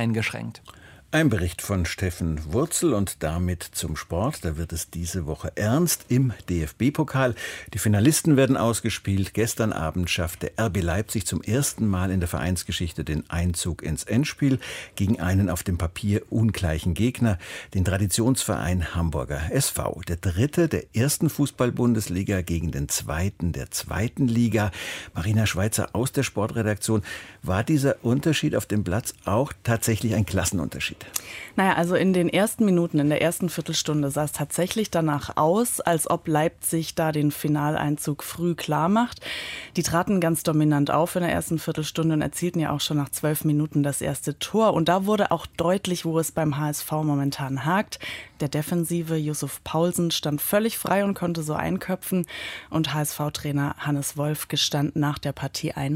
eingeschränkt. Ein Bericht von Steffen Wurzel und damit zum Sport. Da wird es diese Woche ernst im DFB-Pokal. Die Finalisten werden ausgespielt. Gestern Abend schaffte RB Leipzig zum ersten Mal in der Vereinsgeschichte den Einzug ins Endspiel gegen einen auf dem Papier ungleichen Gegner, den Traditionsverein Hamburger SV. Der dritte der ersten Fußball-Bundesliga gegen den zweiten der zweiten Liga. Marina Schweizer aus der Sportredaktion. War dieser Unterschied auf dem Platz auch tatsächlich ein Klassenunterschied? Naja, also in den ersten Minuten, in der ersten Viertelstunde sah es tatsächlich danach aus, als ob Leipzig da den Finaleinzug früh klar macht. Die traten ganz dominant auf in der ersten Viertelstunde und erzielten ja auch schon nach 12 Minuten das erste Tor. Und da wurde auch deutlich, wo es beim HSV momentan hakt. Der Defensive Yusuf Paulsen stand völlig frei und konnte so einköpfen. Und HSV-Trainer Hannes Wolf gestand nach der Partie ein: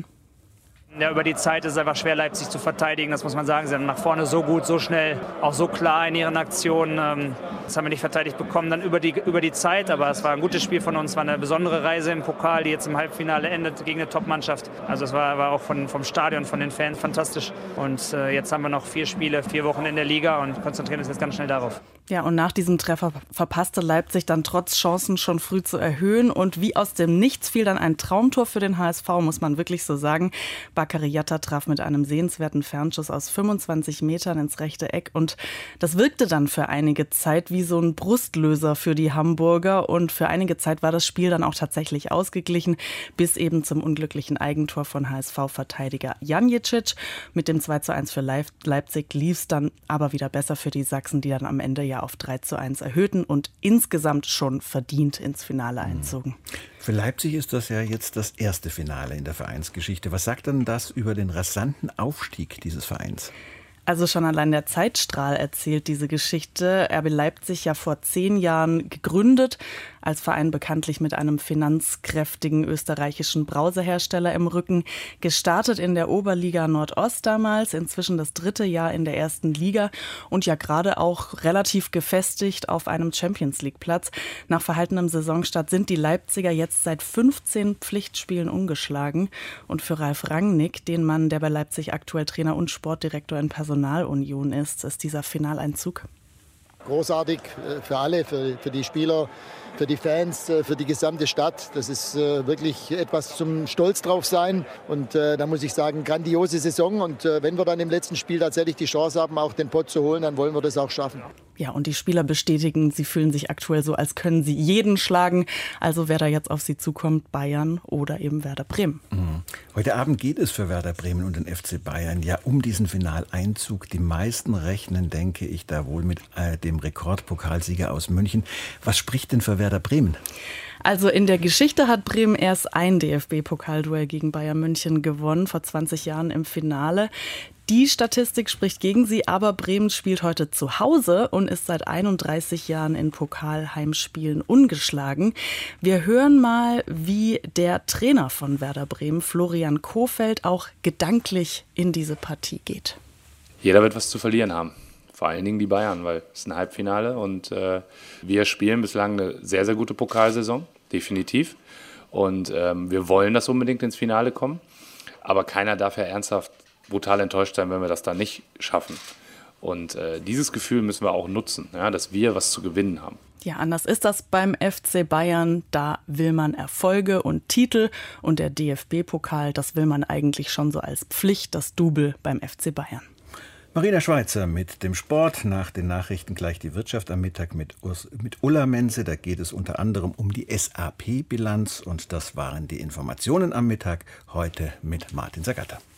Ja, über die Zeit ist es einfach schwer, Leipzig zu verteidigen, das muss man sagen. Sie haben nach vorne so gut, so schnell, auch so klar in ihren Aktionen. Das haben wir nicht verteidigt bekommen, dann über die Zeit. Aber es war ein gutes Spiel von uns, es war eine besondere Reise im Pokal, die jetzt im Halbfinale endet gegen eine Top-Mannschaft. Also es war auch vom Stadion, von den Fans fantastisch. Und jetzt haben wir noch 4 Spiele, 4 Wochen in der Liga und konzentrieren uns jetzt ganz schnell darauf. Ja, und nach diesem Treffer verpasste Leipzig dann trotz Chancen schon früh zu erhöhen. Und wie aus dem Nichts fiel dann ein Traumtor für den HSV, muss man wirklich so sagen. Bakary Jatta traf mit einem sehenswerten Fernschuss aus 25 Metern ins rechte Eck. Und das wirkte dann für einige Zeit wie so ein Brustlöser für die Hamburger. Und für einige Zeit war das Spiel dann auch tatsächlich ausgeglichen, bis eben zum unglücklichen Eigentor von HSV-Verteidiger Janjicic. Mit dem 2:1 für Leipzig lief es dann aber wieder besser für die Sachsen, die dann am Ende ja auf 3:1 erhöhten und insgesamt schon verdient ins Finale einzogen. Für Leipzig ist das ja jetzt das erste Finale in der Vereinsgeschichte. Was sagt denn das über den rasanten Aufstieg dieses Vereins? Also schon allein der Zeitstrahl erzählt diese Geschichte. RB Leipzig ja vor 10 Jahren gegründet, als Verein bekanntlich mit einem finanzkräftigen österreichischen Brausehersteller im Rücken. Gestartet in der Oberliga Nordost damals, inzwischen das 3. Jahr in der 1. Liga und ja gerade auch relativ gefestigt auf einem Champions-League-Platz. Nach verhaltenem Saisonstart sind die Leipziger jetzt seit 15 Pflichtspielen ungeschlagen. Und für Ralf Rangnick, den Mann, der bei Leipzig aktuell Trainer und Sportdirektor in Personalunion ist dieser Finaleinzug großartig für alle, für die Spieler, für die Fans, für die gesamte Stadt. Das ist wirklich etwas zum Stolz drauf sein. Und da muss ich sagen, grandiose Saison. Und wenn wir dann im letzten Spiel tatsächlich die Chance haben, auch den Pott zu holen, dann wollen wir das auch schaffen. Ja, und die Spieler bestätigen, sie fühlen sich aktuell so, als können sie jeden schlagen. Also wer da jetzt auf sie zukommt, Bayern oder eben Werder Bremen. Heute Abend geht es für Werder Bremen und den FC Bayern ja um diesen Finaleinzug. Die meisten rechnen, denke ich, da wohl mit dem Rekordpokalsieger aus München. Was spricht denn für Werder Bremen? Also in der Geschichte hat Bremen erst ein DFB-Pokalduell gegen Bayern München gewonnen, vor 20 Jahren im Finale. Die Statistik spricht gegen sie, aber Bremen spielt heute zu Hause und ist seit 31 Jahren in Pokalheimspielen ungeschlagen. Wir hören mal, wie der Trainer von Werder Bremen, Florian Kohfeldt, auch gedanklich in diese Partie geht. Jeder wird was zu verlieren haben. Vor allen Dingen die Bayern, weil es ist ein Halbfinale und wir spielen bislang eine sehr, sehr gute Pokalsaison, definitiv. Und wir wollen das unbedingt ins Finale kommen, aber keiner darf ja ernsthaft brutal enttäuscht sein, wenn wir das da nicht schaffen. Und dieses Gefühl müssen wir auch nutzen, ja, dass wir was zu gewinnen haben. Ja, anders ist das beim FC Bayern. Da will man Erfolge und Titel. Und der DFB-Pokal, das will man eigentlich schon so als Pflicht, das Double beim FC Bayern. Marina Schweizer mit dem Sport. Nach den Nachrichten gleich die Wirtschaft am Mittag mit Ulla Menze. Da geht es unter anderem um die SAP-Bilanz. Und das waren die Informationen am Mittag. Heute mit Martin Sagata.